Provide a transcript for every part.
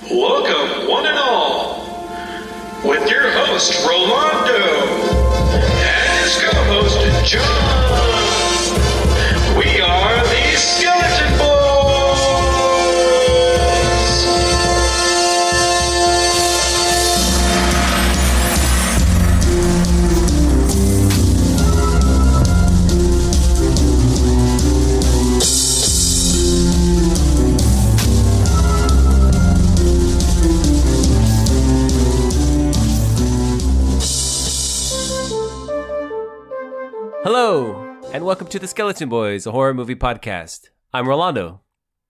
Welcome, one and all, with your host, Rolando, and his co-host, John. We are the Skeleton Boys! Hello, and welcome to the Skeleton Boys, a horror movie podcast. I'm Rolando.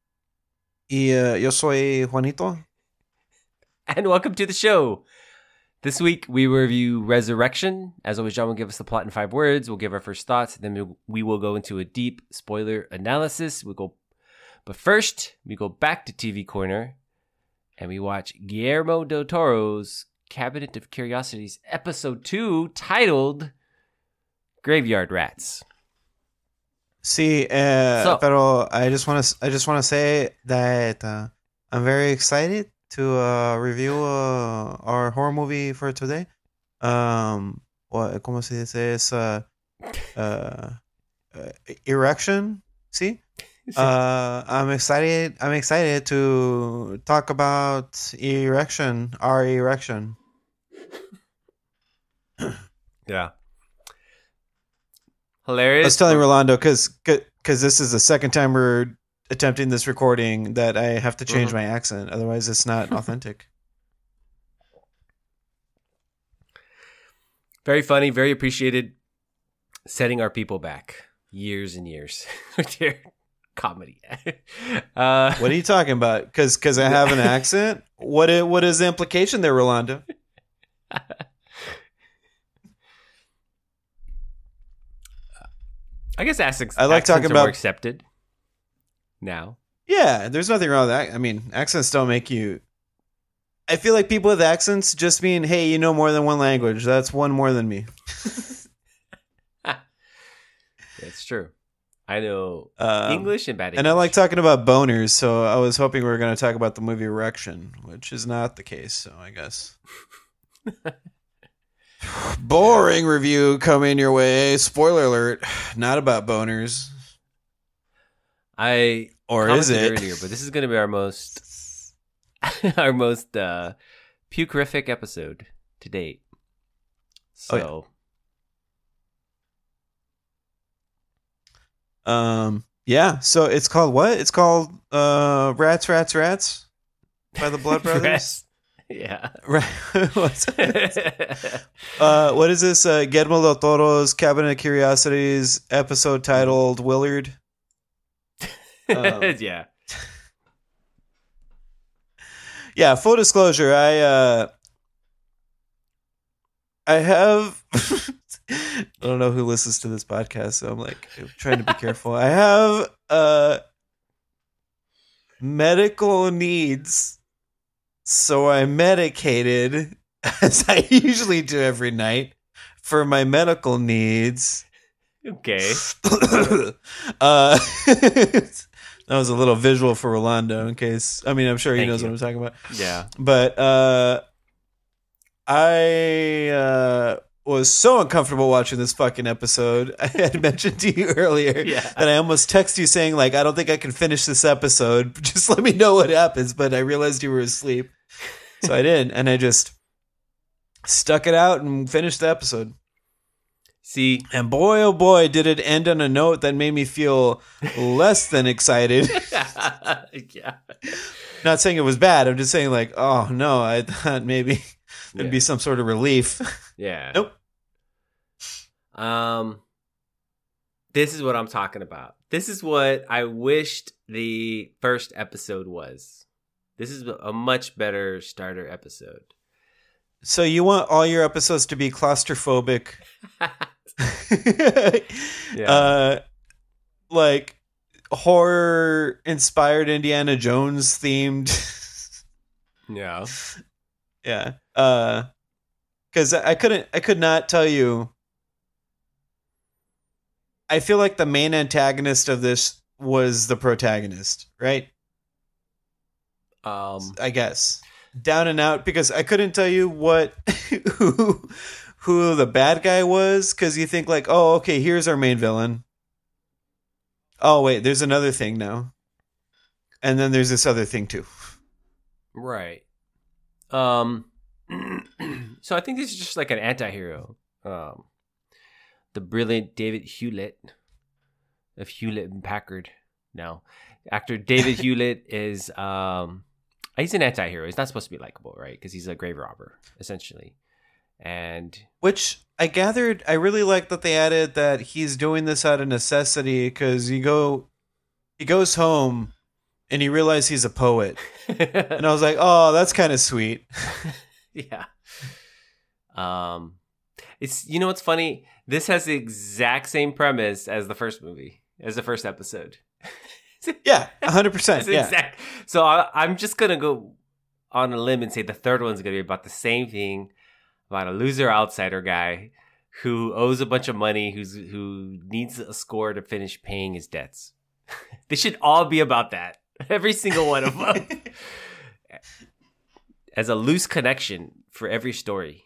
Yo soy Juanito. And welcome to the show. This week, we review Resurrection. As always, John will give us the plot in 5 words. We'll give our first thoughts, then we will go into a deep spoiler analysis. But first, we go back to TV Corner, and we watch Guillermo del Toro's Cabinet of Curiosities, Episode 2, titled Graveyard Rats. Sí, pero I just want to say that I'm very excited to review our horror movie for today. ¿Cómo se dice? Es Erection. Sí. I'm excited to talk about Erection, our Erection. Yeah. Hilarious. I was telling Rolando because this is the second time we're attempting this recording that I have to change my accent. Otherwise, it's not authentic. Very funny, very appreciated. Setting our people back years and years with your comedy. What are you talking about? Because I have an accent? What is the implication there, Rolando? I guess accents talking are about more accepted now. Yeah, there's nothing wrong with that. I mean, accents don't make you... I feel like people with accents just mean, hey, you know more than one language. That's one more than me. It's true. I know English and bad English. And I like talking about boners, so I was hoping we were going to talk about the movie Erection, which is not the case, so I guess... Boring review coming your way. Spoiler alert. Not about boners. Or is it? Earlier, but this is going to be our most pukerific episode to date. So, yeah. So it's called what? It's called Rats by the Blood Brothers. Yeah. Right. What is this? Guillermo del Toro's Cabinet of Curiosities episode titled Willard. Yeah. Yeah. Full disclosure, I have. I don't know who listens to this podcast, so I'm trying to be careful. I have medical needs. So I medicated, as I usually do every night, for my medical needs. Okay. That was a little visual for Rolando, in case... I mean, I'm sure he knows what I'm talking about. Yeah. But I was so uncomfortable watching this fucking episode. I had mentioned to you earlier that I almost text you saying, I don't think I can finish this episode. Just let me know what happens. But I realized you were asleep. So I didn't, and I just stuck it out and finished the episode. See, and boy, oh boy, did it end on a note that made me feel less than excited. Yeah. Not saying it was bad. I'm just saying, oh no, I thought maybe there'd be some sort of relief. Yeah. Nope. This is what I'm talking about. This is what I wished the first episode was. This is a much better starter episode. So you want all your episodes to be claustrophobic? Yeah. Horror-inspired Indiana Jones themed. Yeah. Yeah. Because I could not tell you. I feel like the main antagonist of this was the protagonist, right? I guess. down and out because I couldn't tell you what who the bad guy was because you think like, oh, okay, here's our main villain. Oh wait, there's another thing now, and then there's this other thing too. Right. So I think this is just like an anti-hero. The brilliant David Hewlett of Hewlett and Packard. Now, actor David Hewlett is he's an anti-hero. He's not supposed to be likable, right? Because he's a grave robber, essentially. And which I gathered, I really like that they added that he's doing this out of necessity because he goes home and he realizes he's a poet, and I was like, oh, that's kind of sweet. Yeah. It's, you know what's funny? This has the exact same premise as the first movie, as the first episode. Yeah, 100%. Yeah. Exact. So I'm just gonna go on a limb and say the third one's gonna be about the same thing, about a loser outsider guy who owes a bunch of money, who needs a score to finish paying his debts. They should all be about that. Every single one of them. As a loose connection for every story.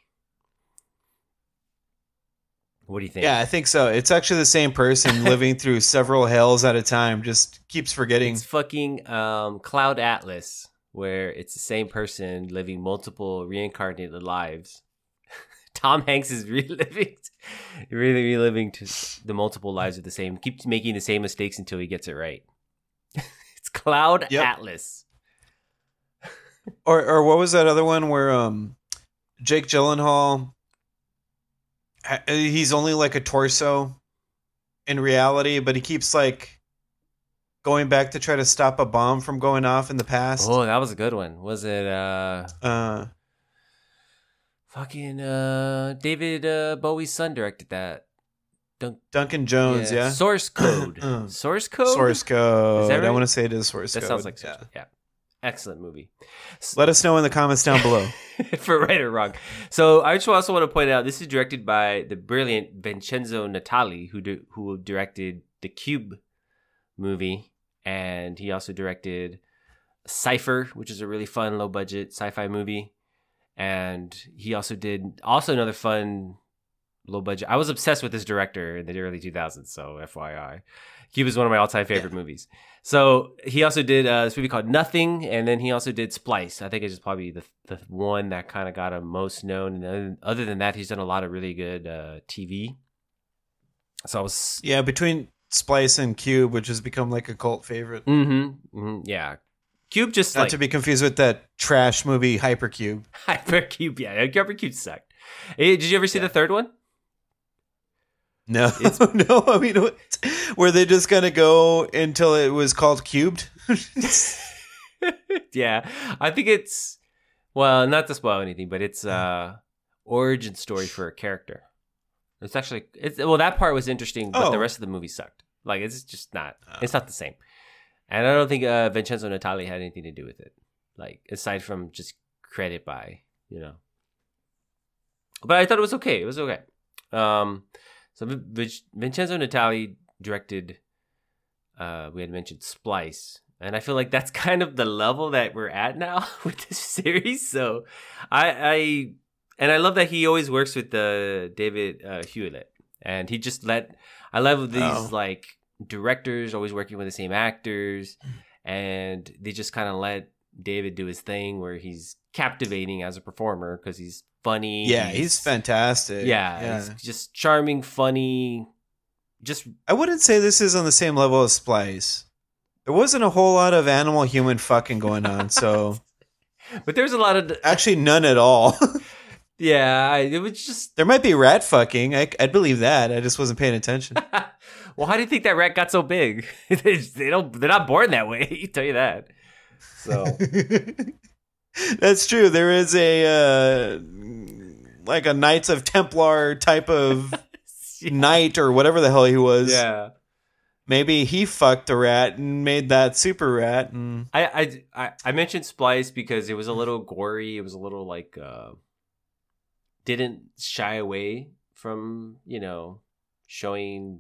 What do you think? Yeah, I think so. It's actually the same person living through several hells at a time. Just keeps forgetting. It's fucking Cloud Atlas, where it's the same person living multiple reincarnated lives. Tom Hanks is reliving to the multiple lives of the same. Keeps making the same mistakes until he gets it right. It's Cloud Atlas. Or what was that other one where Jake Gyllenhaal, he's only like a torso in reality, but he keeps like going back to try to stop a bomb from going off in the past. Oh, that was a good one. Was it fucking David Bowie's son directed that? Duncan Jones, yeah. Source Code. Source Code? Source Code. Is that right? I want to say it is Source Code. That sounds like Source Code. Yeah. Excellent movie. Let us know in the comments down below. For right or wrong. So I just also want to point out, this is directed by the brilliant Vincenzo Natali, who directed the Cube movie. And he also directed Cypher, which is a really fun, low-budget sci-fi movie. And he also did another fun, low-budget. I was obsessed with this director in the early 2000s, so FYI. Cube is one of my all-time favorite movies. So he also did this movie called Nothing, and then he also did Splice. I think it's just probably the one that kind of got him most known. And then, other than that, he's done a lot of really good TV. So I was between Splice and Cube, which has become like a cult favorite. Yeah, Cube just not to be confused with that trash movie Hypercube. Hypercube, yeah, Hypercube sucked. Hey, did you ever see the third one? No, no. I mean, were they just gonna go until it was called Cubed? Yeah, I think it's, well, not to spoil anything, but it's origin story for a character. It's actually that part was interesting, but the rest of the movie sucked. Like it's just not. It's not the same, and I don't think Vincenzo Natali had anything to do with it. Like aside from just credit by But I thought it was okay. It was okay. So Vincenzo Natali directed, we had mentioned Splice, and I feel like that's kind of the level that we're at now with this series. So I love that he always works with David Hewlett, and he just I love these like directors always working with the same actors, and they just kind of let David do his thing where he's captivating as a performer because he's funny. Yeah, he's fantastic. Yeah, he's just charming, funny. I wouldn't say this is on the same level as Splice. There wasn't a whole lot of animal-human fucking going on, so. But there's a lot of actually none at all. Yeah, it was just. There might be rat fucking. I'd believe that. I just wasn't paying attention. Well, how do you think that rat got so big? They're not born that way. I tell you that. So. That's true. There is a like a Knights of Templar type of knight or whatever the hell he was. Yeah. Maybe he fucked a rat and made that super rat. And I mentioned Splice because it was a little gory. It was a little like didn't shy away from showing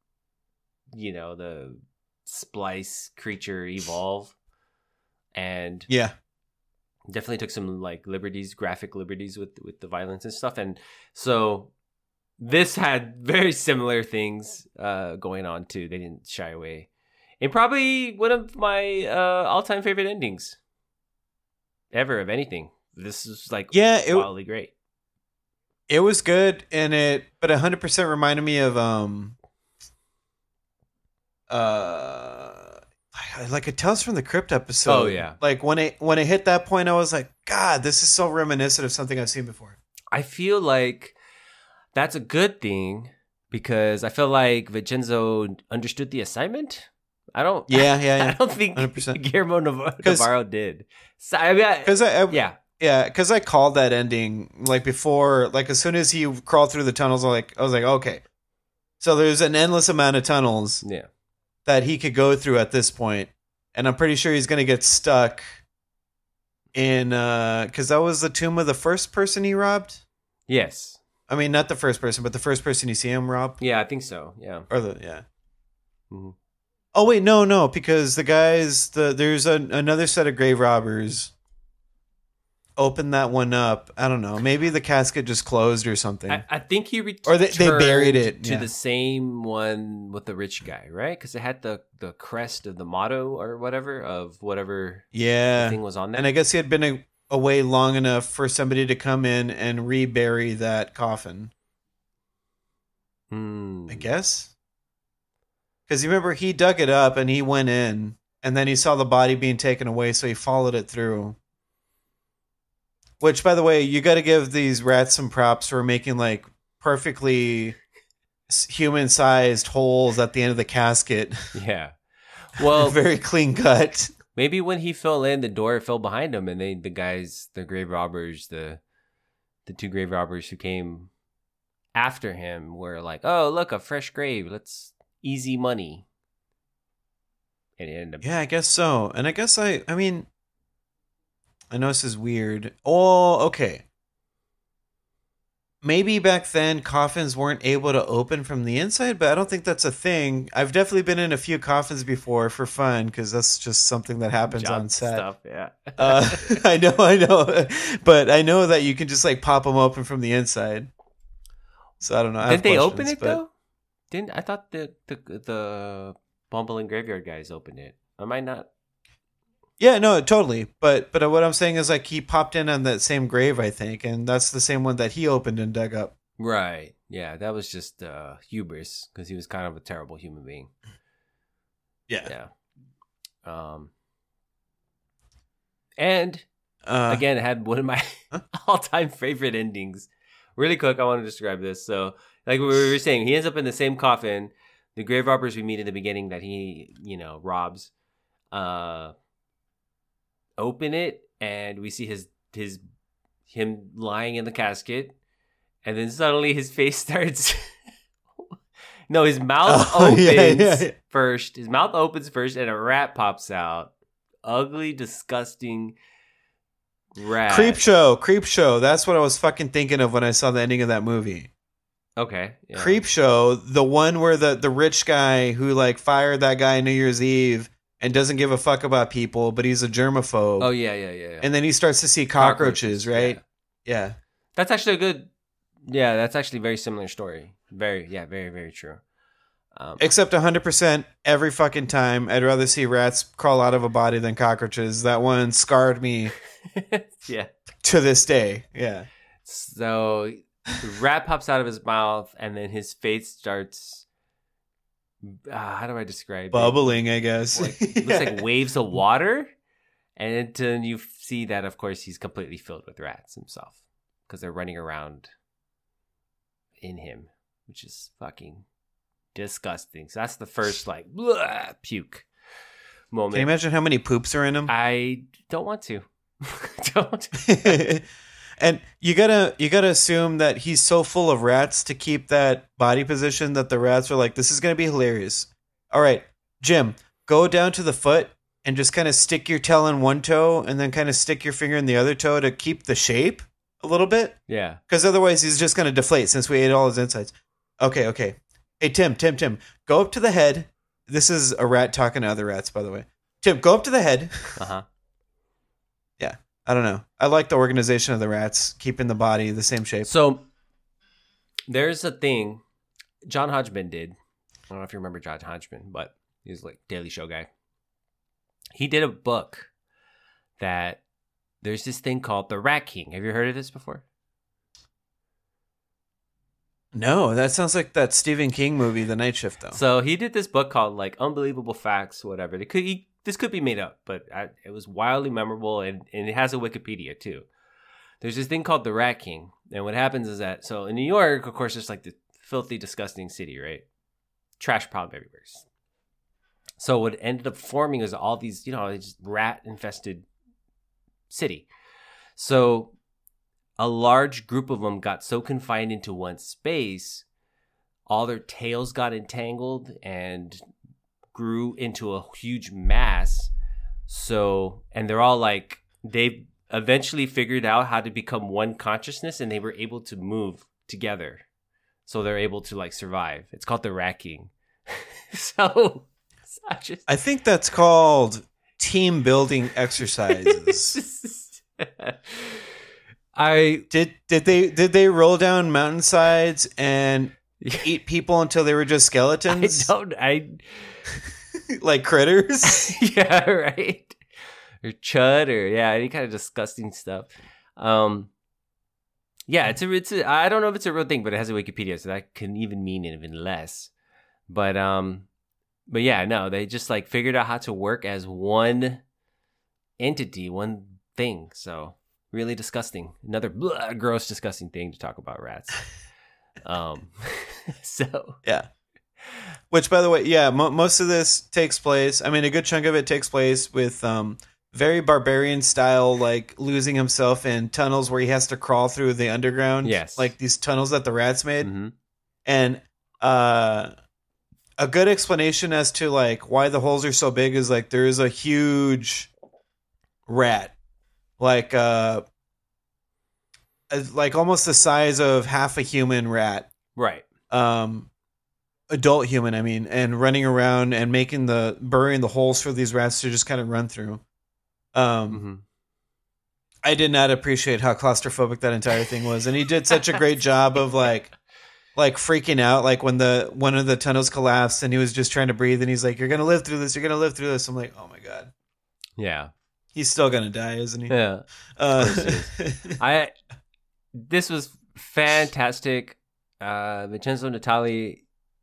the Splice creature evolve, and definitely took some like graphic liberties with the violence and stuff. And so this had very similar things going on too. They didn't shy away. And probably one of my all-time favorite endings ever of anything. This is like wildly great. It was good, but 100% reminded me of like a Tales from the Crypt episode. Oh yeah. Like when it hit that point, I was like, God, this is so reminiscent of something I've seen before. I feel like that's a good thing because I feel like Vincenzo understood the assignment. I don't think 100%. Guillermo Navarro did. So, I mean, because I called that ending like before, like as soon as he crawled through the tunnels, I was like, okay, so there's an endless amount of tunnels that he could go through at this point, and I'm pretty sure he's gonna get stuck in because that was the tomb of the first person he robbed. Yes, I mean not the first person, but the first person you see him rob. Yeah, I think so. Yeah, Mm-hmm. Oh wait, no, because the guys, there's another set of grave robbers. Open that one up. I don't know. Maybe the casket just closed or something. I think he returned or they buried it to the same one with the rich guy, right? Because it had the crest of the motto or whatever of whatever thing was on there. And I guess he had been away long enough for somebody to come in and rebury that coffin. I guess. Because you remember he dug it up and he went in and then he saw the body being taken away, so he followed it through. Which, by the way, you got to give these rats some props for making like perfectly human-sized holes at the end of the casket. Yeah. Well, very clean cut. Maybe when he fell in, the door fell behind him and the grave robbers, the two grave robbers who came after him were like, oh, look, a fresh grave. Let's easy money. And it ended up. Yeah, I guess so. And I guess I mean, I know this is weird. Oh, okay. Maybe back then coffins weren't able to open from the inside, but I don't think that's a thing. I've definitely been in a few coffins before for fun because that's just something that happens on set. Stuff, yeah. I know, but I know that you can just like pop them open from the inside. So I don't know. Didn't they open it though? I thought the bumbling graveyard guys opened it. Am I not? Yeah, no, totally. But what I'm saying is like he popped in on that same grave, I think, and that's the same one that he opened and dug up. Right. Yeah, that was just hubris because he was kind of a terrible human being. Yeah. And again, it had one of my all-time favorite endings. Really quick, I want to describe this. So, like we were saying, he ends up in the same coffin. The grave robbers we meet in the beginning that he, robs, open it, and we see him lying in the casket, and then suddenly his face starts. No, his mouth opens first. His mouth opens first, and a rat pops out. Ugly, disgusting rat. Creep show. That's what I was fucking thinking of when I saw the ending of that movie. Okay. Yeah. Creep show, the one where the rich guy who like fired that guy New Year's Eve and doesn't give a fuck about people, but he's a germaphobe. Oh yeah. And then he starts to see cockroaches, right? Yeah. That's actually a good. Yeah, that's actually a very similar story. Very, very true. Except 100% every fucking time, I'd rather see rats crawl out of a body than cockroaches. That one scarred me. Yeah. To this day. Yeah. So the rat pops out of his mouth, and then his face starts. How do I describe bubbling, I guess. Looks like waves of water. And then you see that, of course, he's completely filled with rats himself because they're running around in him, which is fucking disgusting. So that's the first puke moment. Can you imagine how many poops are in him? I don't want to. Don't. And you gotta assume that he's so full of rats to keep that body position that the rats are like, this is gonna be hilarious. All right, Jim, go down to the foot and just kind of stick your tail in one toe and then kind of stick your finger in the other toe to keep the shape a little bit. Yeah. Because otherwise he's just gonna deflate since we ate all his insides. Okay. Hey, Tim, go up to the head. This is a rat talking to other rats, by the way. Tim, go up to the head. Uh-huh. Yeah. I don't know. I like the organization of the rats, keeping the body the same shape. So there's a thing John Hodgman did. I don't know if you remember John Hodgman, but he was like Daily Show guy. He did a book that there's this thing called The Rat King. Have you heard of this before? No, that sounds like that Stephen King movie, The Night Shift, though. So he did this book called like Unbelievable Facts, whatever. This could be made up, but it was wildly memorable, and it has a Wikipedia too. There's this thing called the Rat King, and what happens is that, so in New York, of course, it's like the filthy, disgusting city, right? Trash problem everywhere. So what ended up forming is all these, just rat-infested city. So a large group of them got so confined into one space, all their tails got entangled and grew into a huge mass. So, and they're all like, they eventually figured out how to become one consciousness, and they were able to move together. So they're able to like survive. It's called the Rat King. So I think that's called team building exercises. Did they roll down mountainsides and eat people until they were just skeletons? Like critters? Yeah, right. Or chud, or any kind of disgusting stuff. Yeah, it's a I don't know if it's a real thing, but it has a Wikipedia, so that can even mean even less. But yeah, no, they just like figured out how to work as one entity, one thing. So really disgusting. Another gross, disgusting thing to talk about rats. So yeah. Which, by the way, most of this takes place. I mean, a good chunk of it takes place with very barbarian style, like losing himself in tunnels where he has to crawl through the underground. Yes, like these tunnels that the rats made, mm-hmm. and a good explanation as to like why the holes are so big is like there is a huge rat, like almost the size of half a human rat, right? Adult human, I mean, and running around and burying the holes for these rats to just kind of run through. Mm-hmm. I did not appreciate how claustrophobic that entire thing was, and he did such a great job of like freaking out, like when one of the tunnels collapsed and he was just trying to breathe, and he's like, "You're gonna live through this. You're gonna live through this." I'm like, "Oh my god." Yeah, he's still gonna die, isn't he? Yeah. This was fantastic. Vincenzo Natali,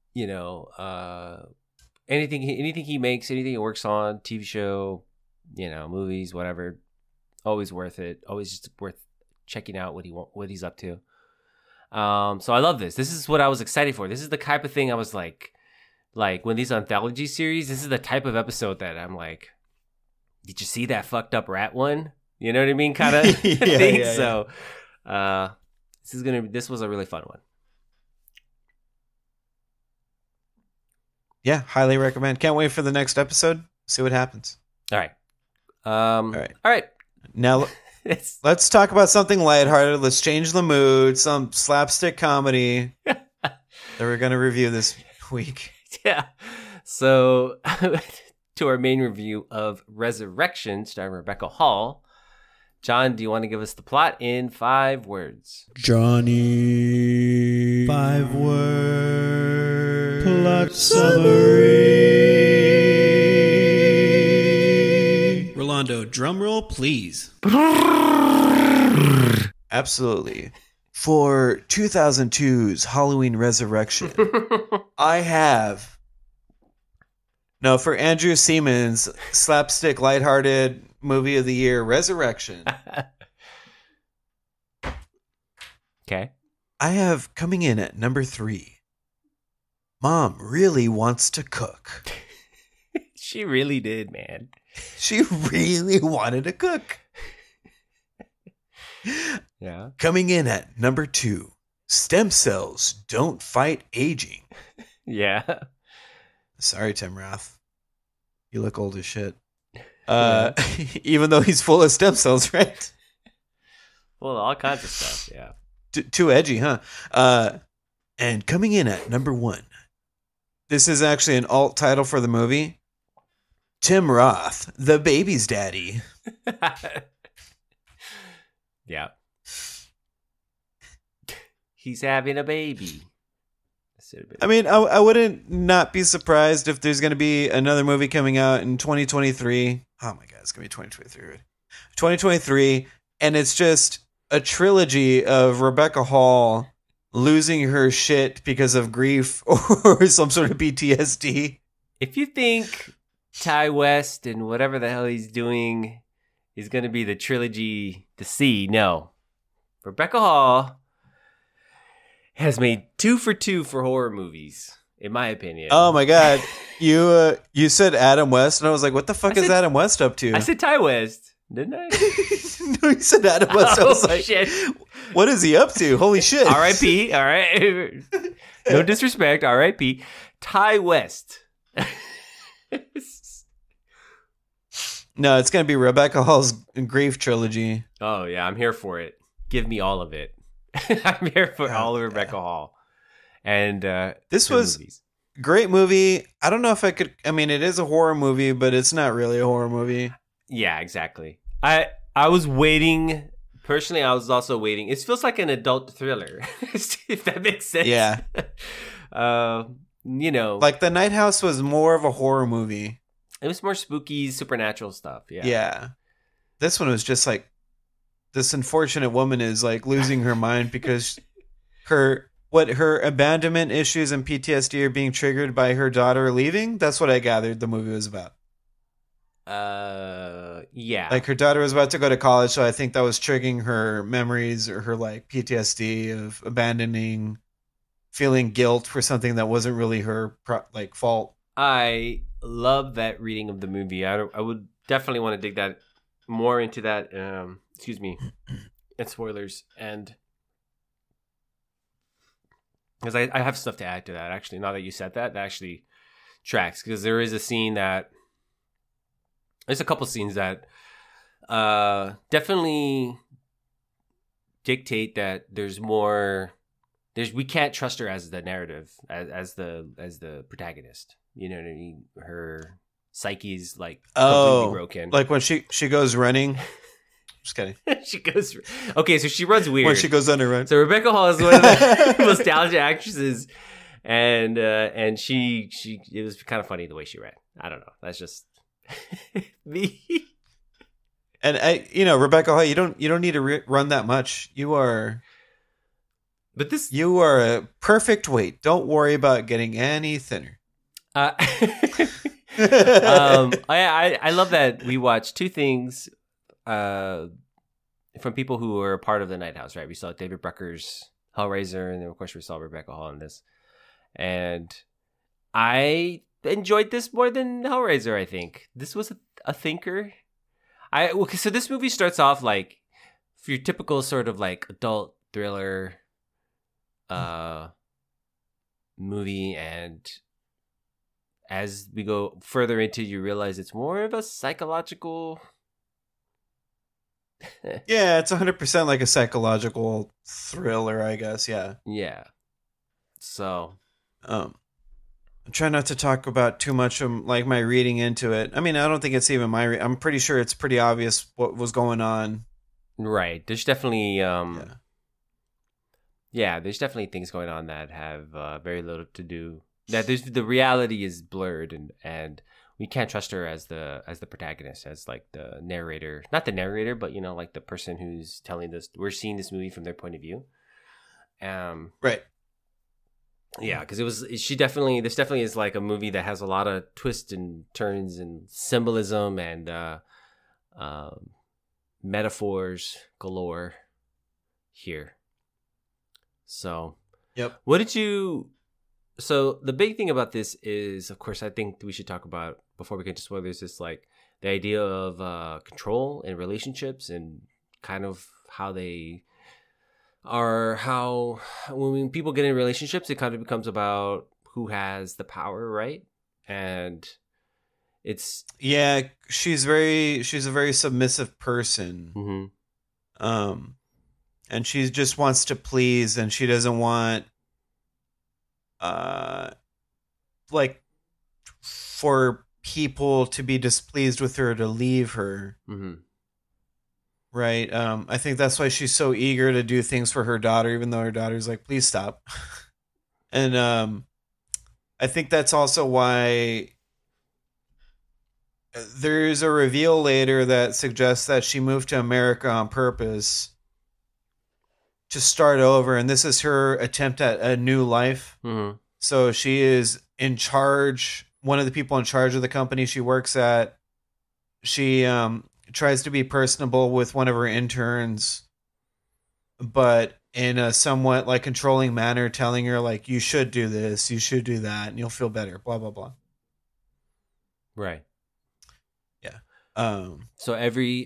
anything he makes, anything he works on, TV show, movies, whatever, always worth it. Always just worth checking out what he's up to. So I love this. This is what I was excited for. This is the type of thing I was like when these anthology series, this is the type of episode that I'm like, did you see that fucked up rat one? You know what I mean? Kind of thing. Yeah. So, this was a really fun one. Yeah, highly recommend. Can't wait for the next episode. See what happens. All right. All right. Now let's talk about something lighthearted. Let's change the mood. Some slapstick comedy that we're going to review this week. Yeah. So to our main review of Resurrection, starring Rebecca Hall. John, do you want to give us the plot in 5 words? Johnny, 5 words. Plot summary. Rolando, drum roll, please. Absolutely. For 2002's Halloween Resurrection, I have... No, for Andrew Seaman's slapstick, lighthearted movie of the year, Resurrection. Okay. I have coming in at number 3. Mom really wants to cook. She really did, man. She really wanted to cook. Yeah. Coming in at number 2. Stem cells don't fight aging. Yeah. Sorry, Tim Roth. You look old as shit. Even though he's full of stem cells, right? Well, all kinds of stuff, yeah. Too edgy, huh? And coming in at number 1. This is actually an alt title for the movie. Tim Roth, the baby's daddy. Yeah. He's having a baby. I mean, I wouldn't not be surprised if there's going to be another movie coming out in 2023. Oh my God, it's going to be 2023. 2023, and it's just a trilogy of Rebecca Hall losing her shit because of grief or some sort of PTSD. If you think Ty West and whatever the hell he's doing is going to be the trilogy to see, no. Rebecca Hall has made 2 for 2 for horror movies, in my opinion. Oh my God, you said Adam West, and I was like, what the fuck is Adam West up to? I said Ty West, didn't I? No, you said Adam West. I was like, shit. What is he up to? Holy shit. R.I.P. All right. No disrespect. R.I.P. Ty West. No, it's going to be Rebecca Hall's grief trilogy. Oh, yeah. I'm here for it. Give me all of it. I'm here for all of Rebecca Hall. And this was movies. Great movie. I don't know if I could. I mean, it is a horror movie, but it's not really a horror movie. Yeah, exactly. I was waiting. Personally, I was also waiting. It feels like an adult thriller, if that makes sense. Yeah. You know, like The Night House was more of a horror movie. It was more spooky, supernatural stuff. Yeah. Yeah. This one was just like, this unfortunate woman is like losing her mind because her abandonment issues and PTSD are being triggered by her daughter leaving. That's what I gathered the movie was about. Yeah. Like her daughter was about to go to college, so I think that was triggering her memories or her like PTSD of abandoning, feeling guilt for something that wasn't really her fault. I love that reading of the movie. I would definitely want to dig that more into that. Excuse me, and spoilers, and because I have stuff to add to that. Actually, now that you said that actually tracks, because there is a scene that there's a couple scenes that definitely dictate that there's more. We can't trust her as the narrative, as the protagonist. You know what I mean? Her psyche's like completely broken. Like when she goes running. Just kidding. She goes. Okay, so she runs weird. When she goes on a run. So Rebecca Hall is one of the most talented actresses, and she it was kind of funny the way she ran. I don't know. That's just me. And Rebecca Hall, you don't need to run that much. You are a perfect weight. Don't worry about getting any thinner. I love that we watched two things from people who were a part of the Night House, right? We saw David Brucker's Hellraiser, and then of course we saw Rebecca Hall in this. And I enjoyed this more than Hellraiser, I think. This was a thinker. So this movie starts off like for your typical sort of like adult thriller movie, and as we go further into, you realize it's more of a psychological. Yeah, it's 100% like a psychological thriller, I guess. Yeah. Yeah. So, I'm trying not to talk about too much of like my reading into it. I mean, I don't think it's even I'm pretty sure it's pretty obvious what was going on. Right. There's definitely there's definitely things going on that have very little to do. That the reality is blurred, and we can't trust her as the protagonist, as like the narrator, not the narrator, but like the person who's telling this. We're seeing this movie from their point of view. Right. Yeah, because this definitely is like a movie that has a lot of twists and turns and symbolism and metaphors galore here. So, yep. What did you? So the big thing about this is, of course, I think we should talk about before we get to spoilers. Is like the idea of control in relationships and kind of how they are. How when people get in relationships, it kind of becomes about who has the power, right? And it's she's a very submissive person. Mm-hmm. And she just wants to please, and she doesn't want like for people to be displeased with her to leave her. Mm-hmm. right? I think that's why she's so eager to do things for her daughter, even though her daughter's like, please stop. And I think that's also why there's a reveal later that suggests that she moved to America on purpose to start over, and this is her attempt at a new life. Mm-hmm. So she is in charge, one of the people in charge of the company she works at. She tries to be personable with one of her interns, but in a somewhat like controlling manner, telling her like, you should do this, you should do that, and you'll feel better, blah, blah, blah. Right. Yeah. So every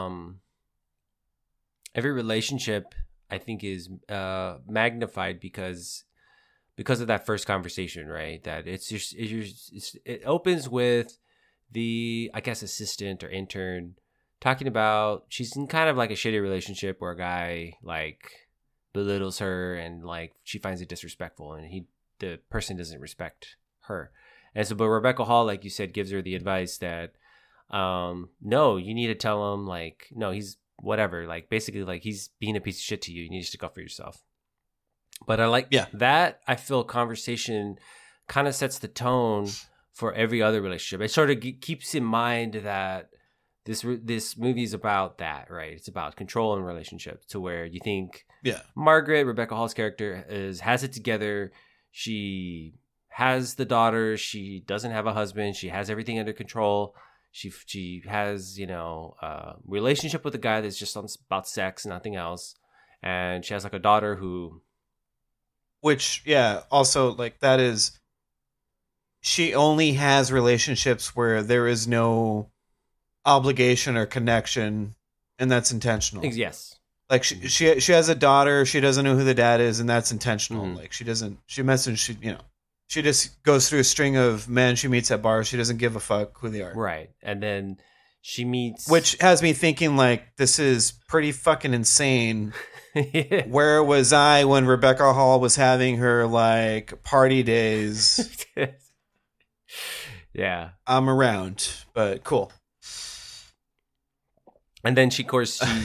relationship, I think, is magnified because of that first conversation, right? That it opens with the, I guess, assistant or intern talking about she's in kind of like a shitty relationship where a guy like belittles her and like she finds it disrespectful, and the person doesn't respect her. And so, but Rebecca Hall, like you said, gives her the advice that no, you need to tell him like, no, he's whatever, like basically like he's being a piece of shit to you. You need to stick up for yourself. But I like that. I feel conversation kind of sets the tone for every other relationship. It sort of keeps in mind that this movie is about that, right? It's about control in relationships, to where you think Margaret, Rebecca Hall's character, has it together. She has the daughter. She doesn't have a husband. She has everything under control. She has, a relationship with a guy that's just about sex and nothing else. And she has like a daughter who... Which, also like that is... She only has relationships where there is no obligation or connection, and that's intentional. Yes. Like she has a daughter, she doesn't know who the dad is, and that's intentional. Mm-hmm. Like she just goes through a string of men she meets at bars. She doesn't give a fuck who they are. Right. And then she meets... Which has me thinking, like, this is pretty fucking insane. Where was I when Rebecca Hall was having her, like, party days? Yeah. I'm around, but cool. And then she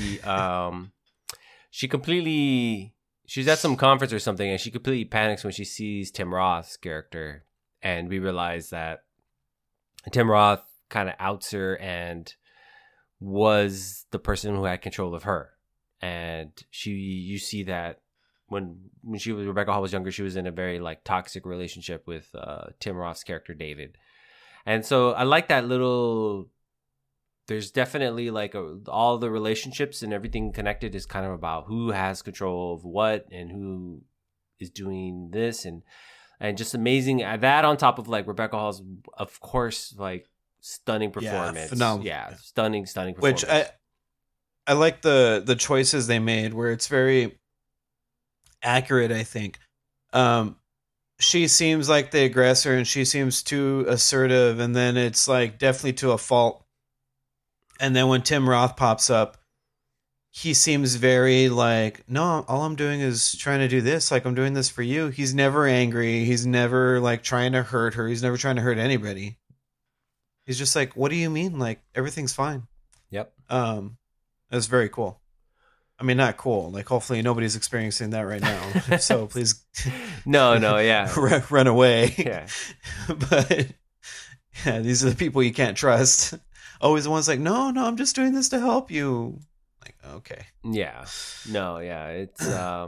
completely... She's at some conference or something, and she completely panics when she sees Tim Roth's character. And we realize that Tim Roth kind of outs her and was the person who had control of her. And you see that when Rebecca Hall was younger, she was in a very like toxic relationship with Tim Roth's character, David. And so I like that little... There's definitely like all the relationships and everything connected is kind of about who has control of what and who is doing this, and just amazing that on top of like Rebecca Hall's, of course, like stunning performance. Stunning performance. Which I like the choices they made where it's very accurate. I think she seems like the aggressor and she seems too assertive, and then it's like definitely to a fault. And then when Tim Roth pops up, he seems very like, no, all I'm doing is trying to do this. Like, I'm doing this for you. He's never angry. He's never like trying to hurt her. He's never trying to hurt anybody. He's just like, what do you mean? Like, everything's fine. Yep. That's very cool. I mean, not cool. Like, hopefully nobody's experiencing that right now. So please. No, yeah. Run away. Yeah. But yeah, these are the people you can't trust. Always the ones like, no, I'm just doing this to help you. Like, okay. Yeah. No, yeah. It's,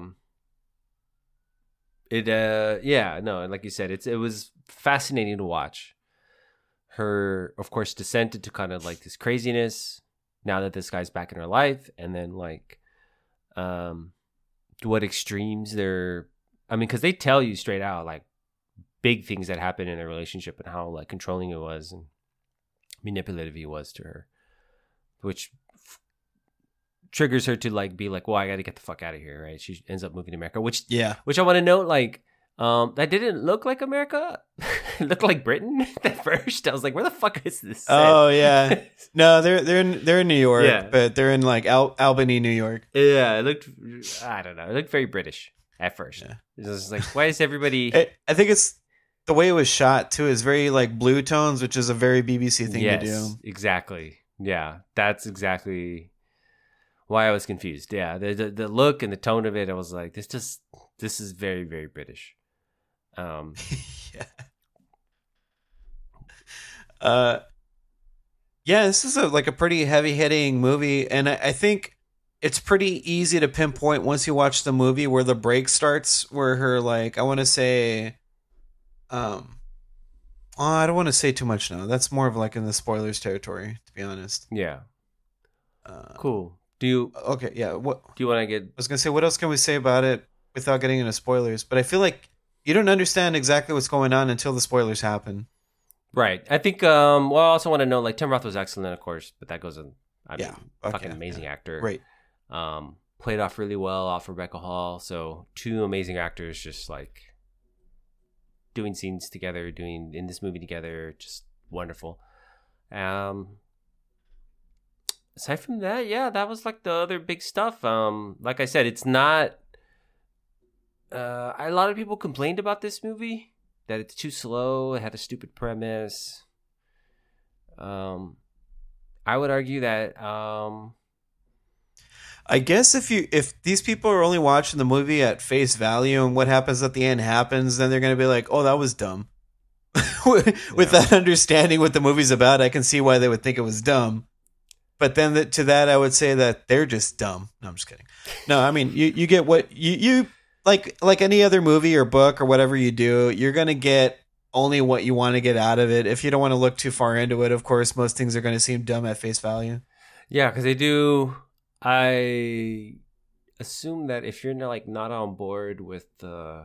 like you said, it was fascinating to watch. Her, of course, descent into kind of like this craziness now that this guy's back in her life. And then like, what extremes because they tell you straight out, like big things that happened in their relationship and how like controlling it was and manipulative he was to her, which triggers her to like be like, well, I got to get the fuck out of here, right? She ends up moving to America, which I want to note, like, that didn't look like America. It looked like Britain at first. I was like, where the fuck is this set? Oh yeah, no, they're in New York, but they're in like Albany, New York. Yeah, it looked, I don't know, it looked very British at first. Yeah. It was like, why is everybody? I think it's the way it was shot too is very like blue tones, which is a very BBC thing to do. Exactly. Yeah, that's exactly why I was confused. Yeah, the look and the tone of it, I was like, this is very, very British. Yeah. Yeah, this is like a pretty heavy hitting movie, and I think it's pretty easy to pinpoint once you watch the movie where the break starts, where her like I want to say, I don't want to say too much now. That's more of like in the spoilers territory, to be honest. Yeah. Cool. Do you? Okay, yeah. What Do you want to get? I was gonna say, what else can we say about it without getting into spoilers? But I feel like you don't understand exactly what's going on until the spoilers happen. Right. I think. Well, I also want to know, like, Tim Roth was excellent, of course, but that goes in. I mean, fucking amazing actor. Right. Played off really well off Rebecca Hall. So 2 amazing actors, just like doing scenes together, doing in this movie together, just wonderful. Aside from that, yeah, that was like the other big stuff. Like I said, it's not. A lot of people complained about this movie, that it's too slow. It had a stupid premise. I would argue that. I guess if these people are only watching the movie at face value and what happens at the end happens, then they're going to be like, "Oh, that was dumb." Without understanding what the movie's about, I can see why they would think it was dumb. But then to that, I would say that they're just dumb. No, I'm just kidding. No, I mean you get what you like any other movie or book or whatever you do, you're going to get only what you want to get out of it. If you don't want to look too far into it, of course, most things are going to seem dumb at face value. Yeah, because they do. I assume that if you're not on board with the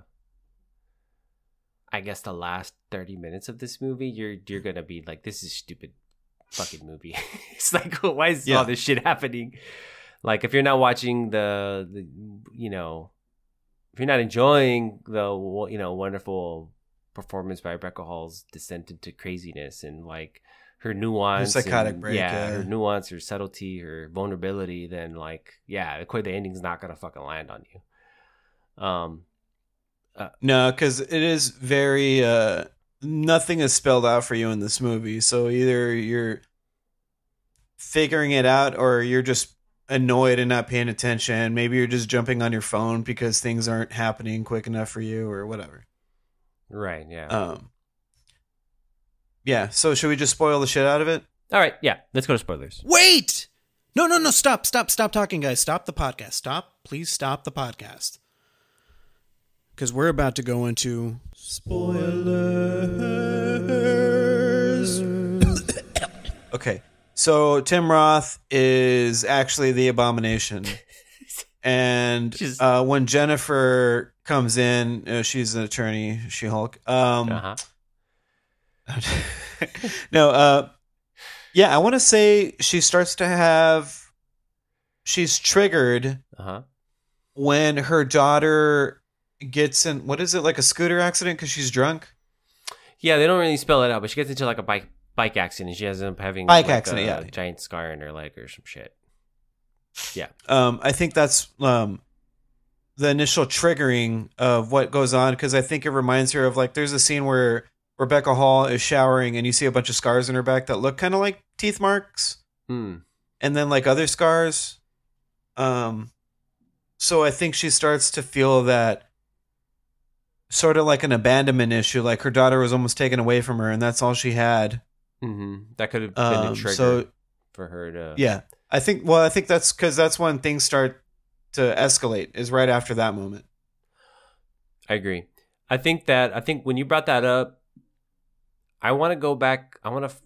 last 30 minutes of this movie, you're gonna be like, this is stupid fucking movie. It's like, why is all this shit happening? Like, if you're not watching the if you're not enjoying the wonderful performance by Rebecca Hall's descent into craziness and like her nuance, her psychotic break, her nuance, her subtlety, her vulnerability, then the ending's not gonna fucking land on you. No, because it is very nothing is spelled out for you in this movie. So either you're figuring it out or you're just annoyed and not paying attention. Maybe you're just jumping on your phone because things aren't happening quick enough for you or whatever. Right. Yeah. Yeah. So should we just spoil the shit out of it? All right. Yeah. Let's go to spoilers. Wait! No. Stop talking, guys. Stop the podcast. Please stop the podcast. Because we're about to go into spoilers. Okay. So Tim Roth is actually the Abomination. And when Jennifer comes in, she's an attorney, She-Hulk. No, yeah, I want to say she's triggered when her daughter gets in, what is it, like a scooter accident because she's drunk? Yeah, they don't really spell it out, but she gets into like a bike accident. She ends up having a giant scar in her leg or some shit. Yeah. I think that's the initial triggering of what goes on, because I think it reminds her of, like, there's a scene where Rebecca Hall is showering and you see a bunch of scars in her back that look kind of like teeth marks. And then like other scars. So I think she starts to feel that sort of like an abandonment issue, like her daughter was almost taken away from her and that's all she had. That could have been a trigger for her to... Yeah. I think that's because that's when things start to escalate, is right after that moment. I agree. I think when you brought that up, I want to go back. I want to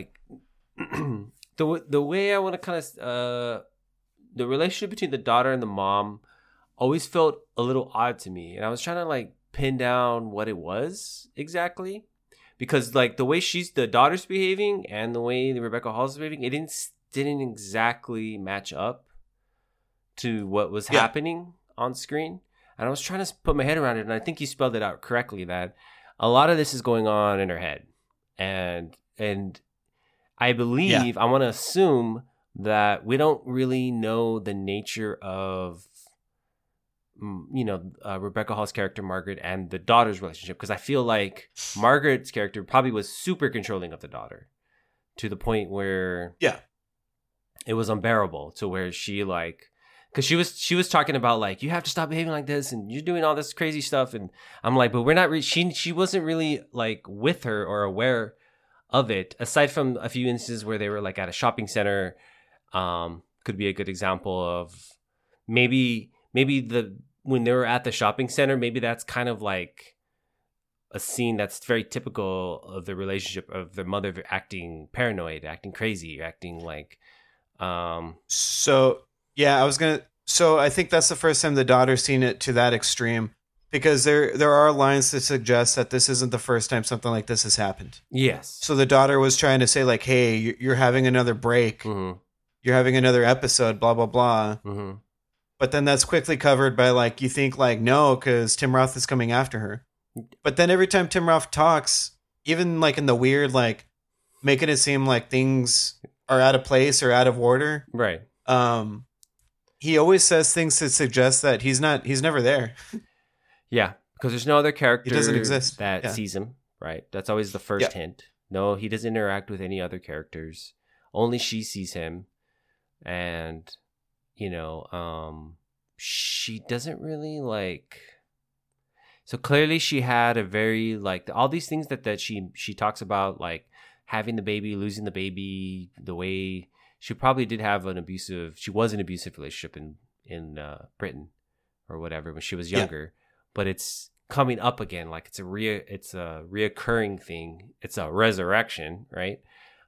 the way I want to kind of the relationship between the daughter and the mom always felt a little odd to me, and I was trying to like pin down what it was exactly, because like the way the daughter's behaving and the way Rebecca Hall's behaving, it didn't exactly match up to what was happening on screen. And I was trying to put my head around it, and I think you spelled it out correctly, that a lot of this is going on in her head. And I believe, I want to assume that we don't really know the nature of, Rebecca Hall's character, Margaret, and the daughter's relationship. Because I feel like Margaret's character probably was super controlling of the daughter to the point where it was unbearable, to where she like because she was talking about like, you have to stop behaving like this and you're doing all this crazy stuff, and I'm like, but we're not. She wasn't really like with her or aware of it, aside from a few instances where they were like at a shopping center. Could be a good example of maybe when they were at the shopping center, maybe that's kind of like a scene that's very typical of the relationship of their mother acting paranoid, acting crazy, acting like. So yeah, So I think that's the first time the daughter's seen it to that extreme, because there are lines that suggest that this isn't the first time something like this has happened. Yes. So the daughter was trying to say like, hey, you're having another break. Mm-hmm. You're having another episode, blah, blah, blah. Mm-hmm. But then that's quickly covered by like, you think like, no, because Tim Roth is coming after her. But then every time Tim Roth talks, even like in the weird, like making it seem like things are out of place or out of order. Right. He always says things to suggest that he's never there. Yeah. Because there's no other character He doesn't exist. that sees him. Right. That's always the first hint. No, he doesn't interact with any other characters. Only she sees him. And, she doesn't really like. So clearly she had a very like all these things that she talks about, like having the baby, losing the baby, the way she probably did have an abusive relationship in Britain or whatever when she was younger, but it's coming up again. Like it's a reoccurring thing. It's a resurrection, right?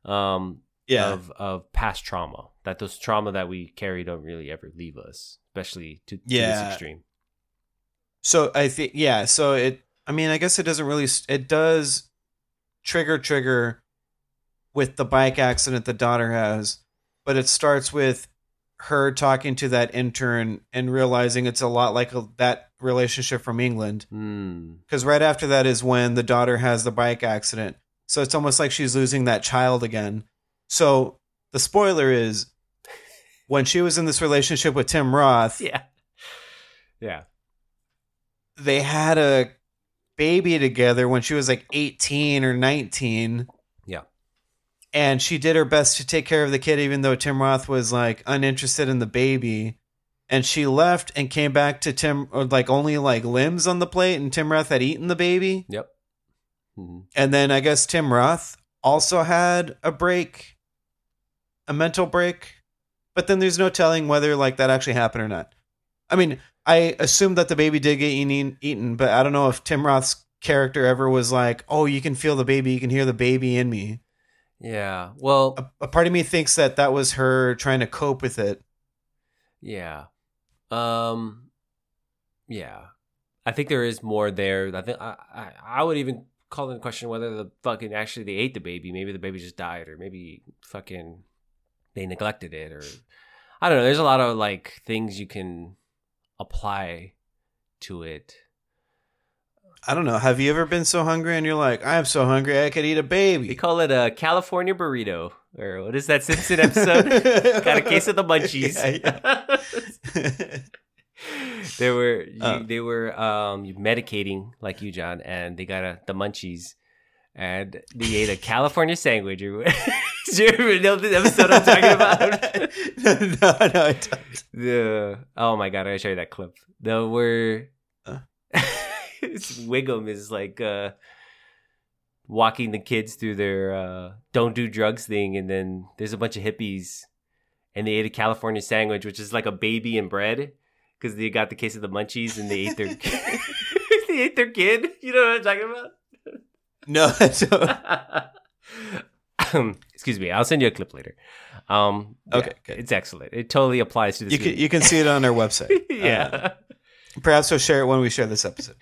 Of past trauma, that those trauma that we carry don't really ever leave us, especially to this extreme. So I think, so I guess it doesn't really, it does trigger with the bike accident the daughter has, but it starts with her talking to that intern and realizing it's a lot like that relationship from England. Because right after that is when the daughter has the bike accident. So it's almost like she's losing that child again. So the spoiler is when she was in this relationship with Tim Roth. Yeah. They had a baby together when she was like 18 or 19. Yeah. And she did her best to take care of the kid, even though Tim Roth was like uninterested in the baby. And she left and came back to Tim, or like only like limbs on the plate, and Tim Roth had eaten the baby. Yep. Mm-hmm. And then I guess Tim Roth also had a mental break. But then there's no telling whether like that actually happened or not. I mean, I assume that the baby did get eaten, but I don't know if Tim Roth's character ever was like, oh, you can feel the baby, you can hear the baby in me. Yeah, well, a part of me thinks that was her trying to cope with it. Yeah, yeah. I think there is more there. I think I would even call into question whether the fucking actually they ate the baby. Maybe the baby just died, or maybe fucking they neglected it, or I don't know. There's a lot of like things you can apply to it. I don't know. Have you ever been so hungry and you're like, I'm so hungry I could eat a baby? We call it a California burrito. Or what is that Simpson episode? Got a case of the munchies. Yeah. They were medicating like you, John, and they got the munchies, and they ate a California sandwich. Do you ever know the episode I'm talking about? No, I don't. Oh my god, I gotta show you that clip. Wiggum is like walking the kids through their don't do drugs thing, and then there's a bunch of hippies, and they ate a California sandwich, which is like a baby and bread, because they got the case of the munchies and they ate their they ate their kid. You know what I'm talking about? No, I don't. Excuse me. I'll send you a clip later. Okay, it's excellent. It totally applies to this. You can see it on our website. Yeah. Perhaps we'll share it when we share this episode.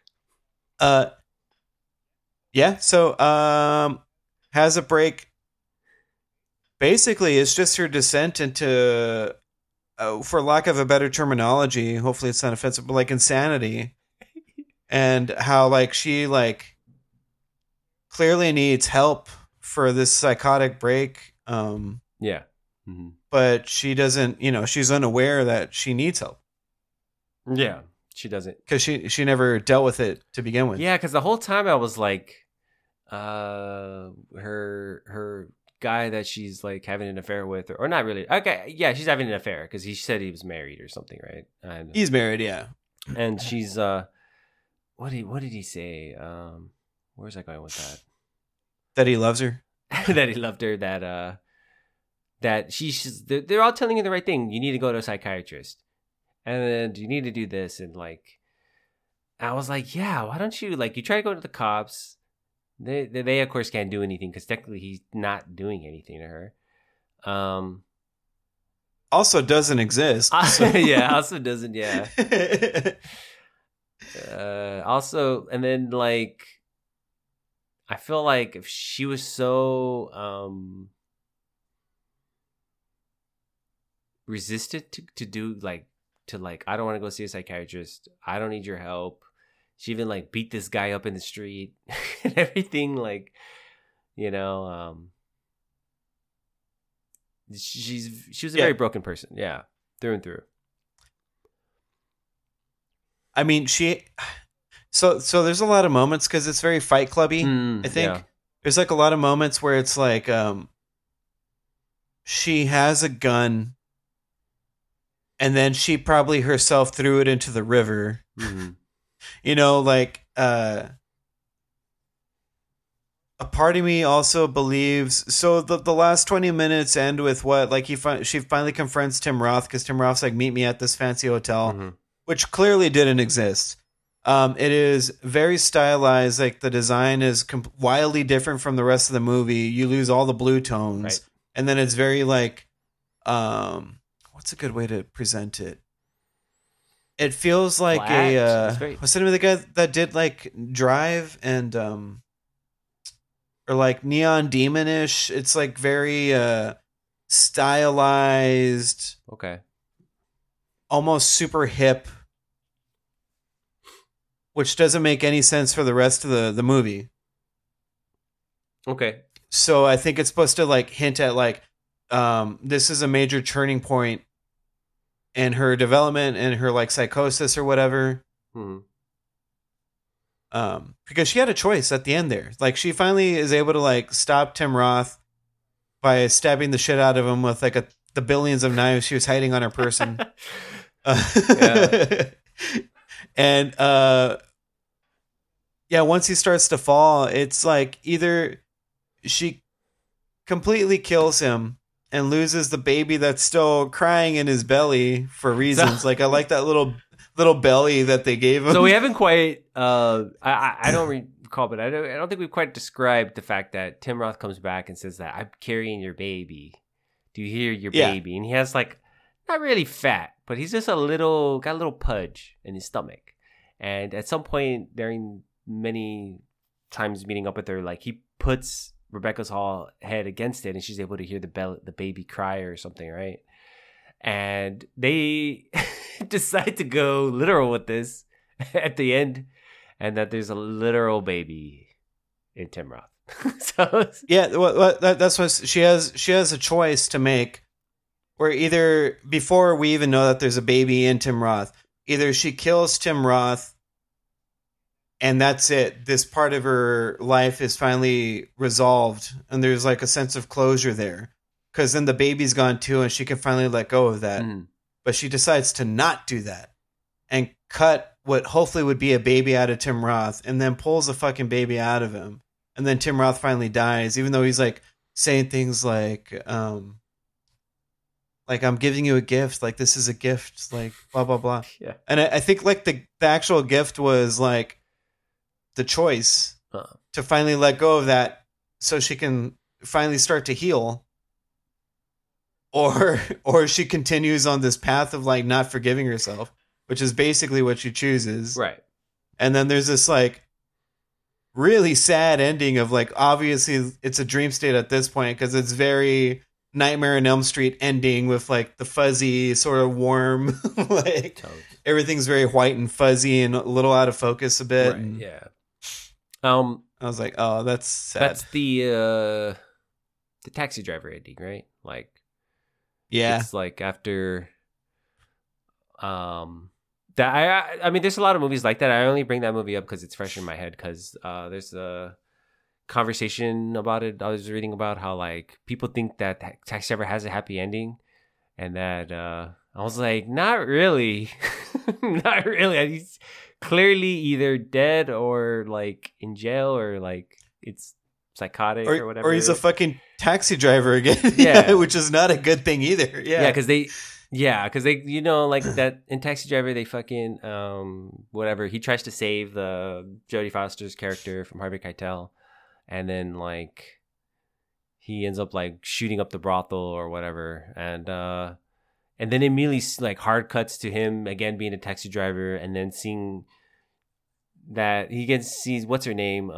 Yeah. So, has a break. Basically, it's just her descent into, for lack of a better terminology, hopefully it's not offensive, but like insanity, and how like she like clearly needs help for this psychotic break. Yeah. Mm-hmm. But she doesn't. She's unaware that she needs help. Yeah, she doesn't, because she never dealt with it to begin with. Yeah, because the whole time I was like, her guy that she's like having an affair with, or not really. Okay, yeah, she's having an affair because he said he was married or something, right? And, He's married, yeah. and she's what did he say? Where's I going with that? That he loves her. That he loved her. That they're all telling you the right thing. You need to go to a psychiatrist, and then you need to do this, and like, I was like, yeah, why don't you like you try to go to the cops. They of course can't do anything because technically he's not doing anything to her. Also doesn't exist. So. Yeah, also doesn't. Yeah. Also, and then like, I feel like if she was so resistant to do like I don't want to go see a psychiatrist. I don't need your help. She even like beat this guy up in the street and everything. Like, you know, she was a very broken person. Yeah, through and through. I mean, so there's a lot of moments because it's very Fight Clubby. I think there's like a lot of moments where it's like she has a gun, and then she probably herself threw it into the river. Mm-hmm. You know, like a part of me also believes. So the last 20 minutes end with what? Like she finally confronts Tim Roth because Tim Roth's like, meet me at this fancy hotel, which clearly didn't exist. It is very stylized. Like the design is wildly different from the rest of the movie. You lose all the blue tones, right. And then it's very like, what's a good way to present it? It feels like what's the name of the guy that did like Drive and or like Neon Demon-ish? It's like very stylized. Okay. Almost super hip. Which doesn't make any sense for the rest of the movie. Okay. So I think it's supposed to like hint at like this is a major turning point in her development and her like psychosis or whatever. Because she had a choice at the end there. Like she finally is able to like stop Tim Roth by stabbing the shit out of him with like the billions of knives she was hiding on her person. And once he starts to fall, it's like either she completely kills him and loses the baby that's still crying in his belly for reasons. Like I like that little belly that they gave him. So we haven't quite. I don't recall, but I don't think we've quite described the fact that Tim Roth comes back and says that I'm carrying your baby. Do you hear your baby? And he has like not really fat, but he's just got a little pudge in his stomach. And at some point during many times meeting up with her, like he puts Rebecca's Hall head against it and she's able to hear the baby cry or something, right? And they decide to go literal with this at the end, and that there's a literal baby in Tim Roth. So that's what she has a choice to make, where either before we even know that there's a baby in Tim Roth, either she kills Tim Roth and that's it. This part of her life is finally resolved, and there's like a sense of closure there. Because then the baby's gone too, and she can finally let go of that. But she decides to not do that and cut what hopefully would be a baby out of Tim Roth, and then pulls a fucking baby out of him. And then Tim Roth finally dies, even though he's like saying things like I'm giving you a gift, like this is a gift, like blah blah blah. Yeah. And I think like the actual gift was like the choice to finally let go of that so she can finally start to heal, or she continues on this path of like not forgiving herself, which is basically what she chooses, right? And then there's this like really sad ending of like, obviously it's a dream state at this point because it's very Nightmare on Elm Street ending with like the fuzzy sort of warm like everything's very white and fuzzy and a little out of focus a bit. Right, and, yeah. I was like, oh, that's sad. That's the Taxi Driver ending, right? Like, yeah, it's like after that. I mean, there's a lot of movies like that. I only bring that movie up because it's fresh in my head. Because there's a conversation about it. I was reading about how like people think that Taxi Driver has a happy ending, and that I was like, not really, not really. He's clearly either dead or like in jail or like it's psychotic or whatever. Or he's a fucking taxi driver again. Yeah. Which is not a good thing either. Yeah, because they, you know, like that in Taxi Driver, they fucking whatever. He tries to save the Jodie Foster's character from Harvey Keitel, and then like he ends up like shooting up the brothel or whatever, and then immediately like hard cuts to him again being a taxi driver, and then seeing that he sees what's her name,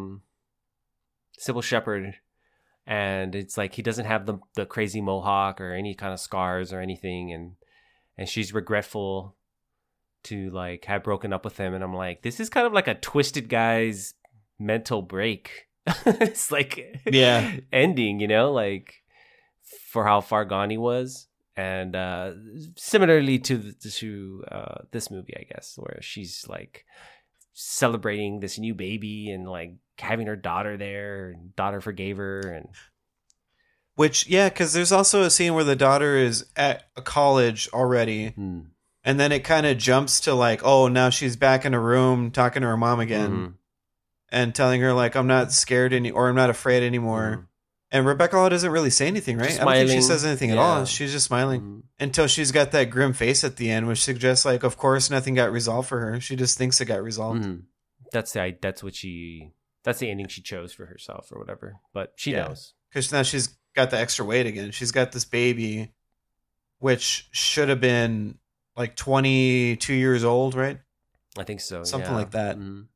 Sybil Shepherd. And it's like he doesn't have the crazy mohawk or any kind of scars or anything, and she's regretful to like have broken up with him. And I'm like, this is kind of like a twisted guy's mental break. It's like ending, you know, like for how far gone he was. And similarly to this movie, I guess, where she's like celebrating this new baby and like having her daughter there, and daughter forgave her, and which because there's also a scene where the daughter is at a college already, and then it kind of jumps to like, oh, now she's back in a room talking to her mom again, and telling her like, I'm not scared or I'm not afraid anymore. And Rebecca Hall doesn't really say anything, right? I don't think she says anything at all. She's just smiling until she's got that grim face at the end, which suggests like, of course, nothing got resolved for her. She just thinks it got resolved. That's the ending she chose for herself or whatever. But she knows, because now she's got the extra weight again. She's got this baby, which should have been like 22 years old, right? I think so. Something like that.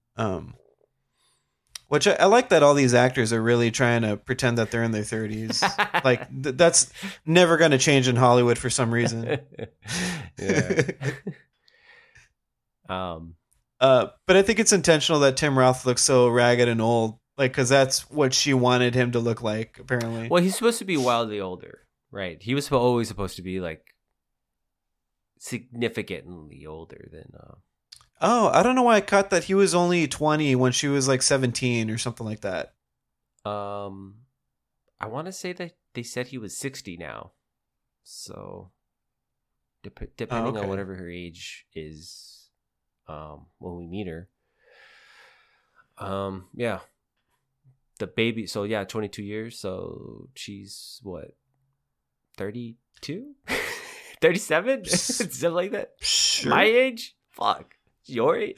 Which I like that all these actors are really trying to pretend that they're in their 30s. Like that's never going to change in Hollywood for some reason. But I think it's intentional that Tim Roth looks so ragged and old, like because that's what she wanted him to look like. Apparently, well, he's supposed to be wildly older, right? He was always supposed to be like significantly older than. Oh, I don't know why I caught that he was only 20 when she was like 17 or something like that. I want to say that they said he was 60 now. So depending on whatever her age is when we meet her. Yeah. The baby, so 22 years, so she's what? 32? 37? Something like that. Sure. My age? Fuck. Your age?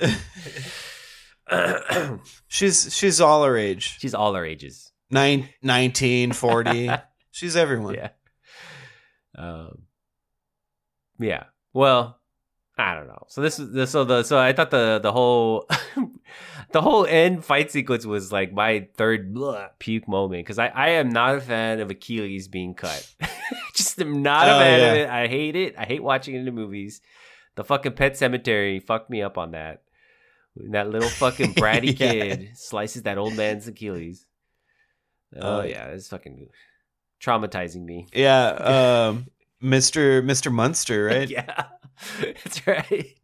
She's all her age. She's all our ages. 19, 40. She's everyone. Yeah. Yeah. Well, I don't know. So so I thought the whole the whole end fight sequence was like my third puke moment, because I am not a fan of Achilles being cut. Just am not a fan of it. I hate it. I hate watching it in the movies. The fucking Pet Cemetery fucked me up on that. That little fucking bratty kid slices that old man's Achilles. Oh yeah, it's fucking traumatizing me. Yeah, Mr. Munster, right? Yeah, that's right.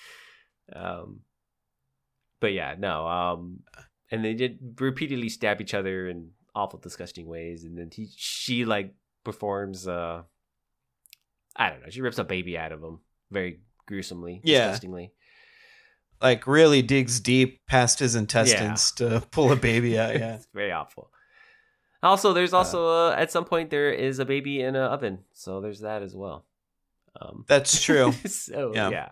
But yeah, no. And they did repeatedly stab each other in awful, disgusting ways, and then she like performs. I don't know. She rips a baby out of him very gruesomely, disgustingly. Like really digs deep past his intestines to pull a baby out. Yeah, it's very awful. Also, there's also at some point there is a baby in an oven, so there's that as well. That's true. So yeah.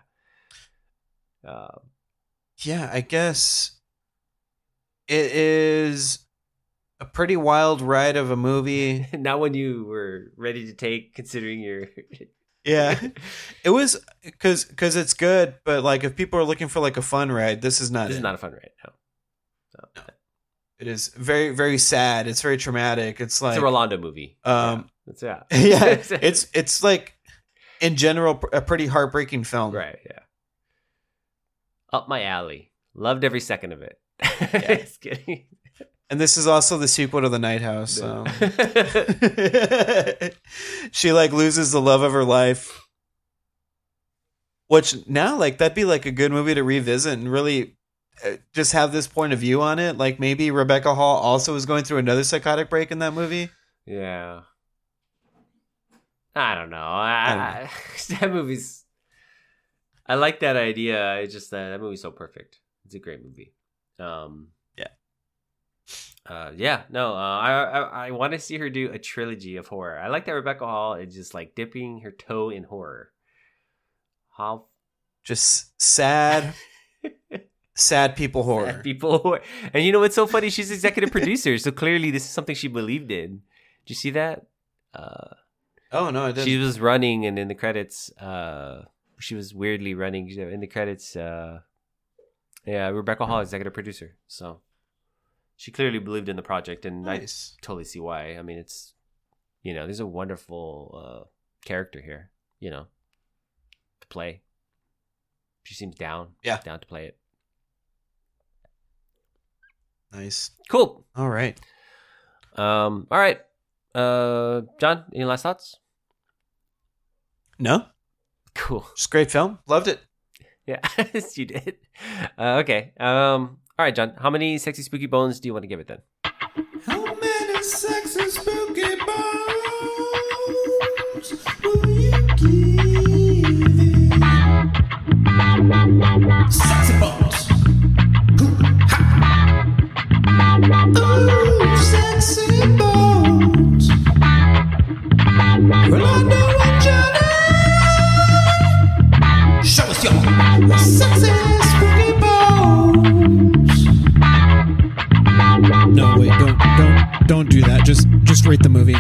I guess it is a pretty wild ride of a movie. Not when you were ready to take, considering your. Yeah, it was because it's good, but like if people are looking for like a fun ride, this is not. This is not a fun ride. No. It is very, very sad. It's very traumatic. It's like it's a Rolando movie. Yeah, it's like in general a pretty heartbreaking film. Right. Yeah. Up my alley. Loved every second of it. Yeah. Just kidding. And this is also the sequel to The Night House. So. She like loses the love of her life. Which now like that'd be like a good movie to revisit and really just have this point of view on it. Like maybe Rebecca Hall also was going through another psychotic break in that movie. Yeah. I don't know. That movie's... I like that idea. It's just that movie's so perfect. It's a great movie. I want to see her do a trilogy of horror. I like that Rebecca Hall is just like dipping her toe in horror. How just sad people horror. Sad people horror. And you know what's so funny? She's executive producer, so clearly this is something she believed in. Did you see that? Oh no, I didn't. She was running, and in the credits, she was weirdly running in the credits. Rebecca Hall, executive producer. So she clearly believed in the project, and nice. I totally see why. I mean, it's, there's a wonderful character here, to play. She seems down to play it. Nice. Cool. All right. All right. John, any last thoughts? No. Cool. Just great film. Loved it. Yeah, you did. Okay. All right, John. How many sexy spooky bones do you want to give it then? How many sexy spooky bones will you give it? Sexy bones. Ooh, sexy bones. Well, I know what Johnny. Show us your sexy spooky bones. No, wait, don't do that. Just rate the movie.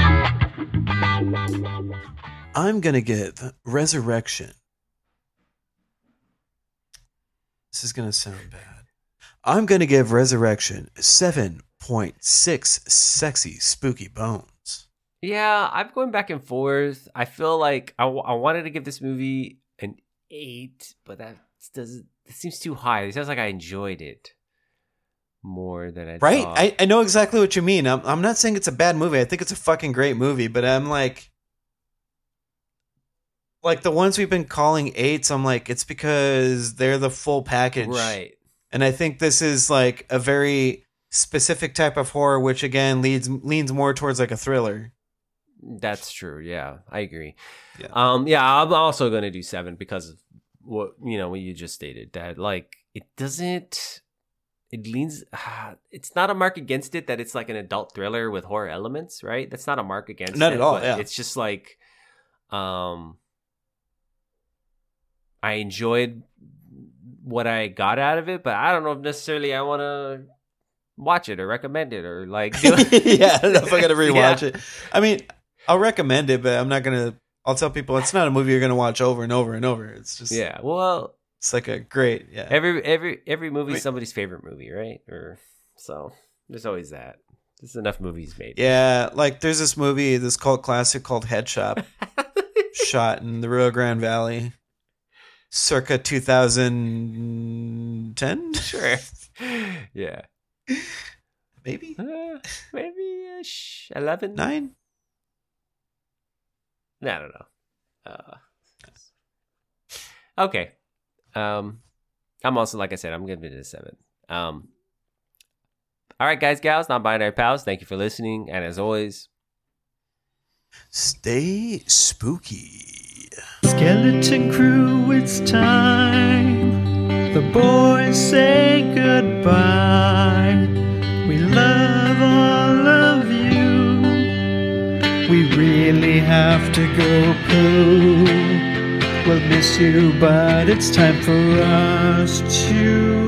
I'm gonna give Resurrection. This is gonna sound bad. I'm gonna give Resurrection 7.6 sexy spooky bones. Yeah, I'm going back and forth. I feel like I wanted to give this movie an 8, but that seems too high. It sounds like I enjoyed it more than I thought. I know exactly what you mean. I'm not saying it's a bad movie. I think it's a fucking great movie, but I'm like the ones we've been calling 8s, I'm like, it's because they're the full package. Right. And I think this is like a very specific type of horror, which again leans more towards like a thriller. That's true. Yeah, I agree. Yeah. I'm also going to do 7 because of what you just stated, that like it leans, it's not a mark against it that it's like an adult thriller with horror elements, right? That's not a mark against it. Not at all. Yeah. It's just like, I enjoyed what I got out of it, but I don't know if necessarily I want to watch it or recommend it or like do it. Yeah, I don't know if I got to rewatch it. I mean, I'll recommend it, but I'm not gonna. I'll tell people it's not a movie you're gonna watch over and over and over. It's just it's like a great Every movie is somebody's favorite movie, right? Or so there's always that. There's enough movies made. Yeah, like there's this movie, this cult classic called Head Shop, shot in the Rio Grande Valley, circa 2010. Sure. Yeah. Maybe 11, 9. I don't know. Okay. I'm also, like I said, I'm giving it a 7. All right, guys, gals, non-binary pals, thank you for listening, and as always, stay spooky. Skeleton Crew, it's time. The boys say goodbye. We love all of you. We really have to go poo. We'll miss you, but it's time for us to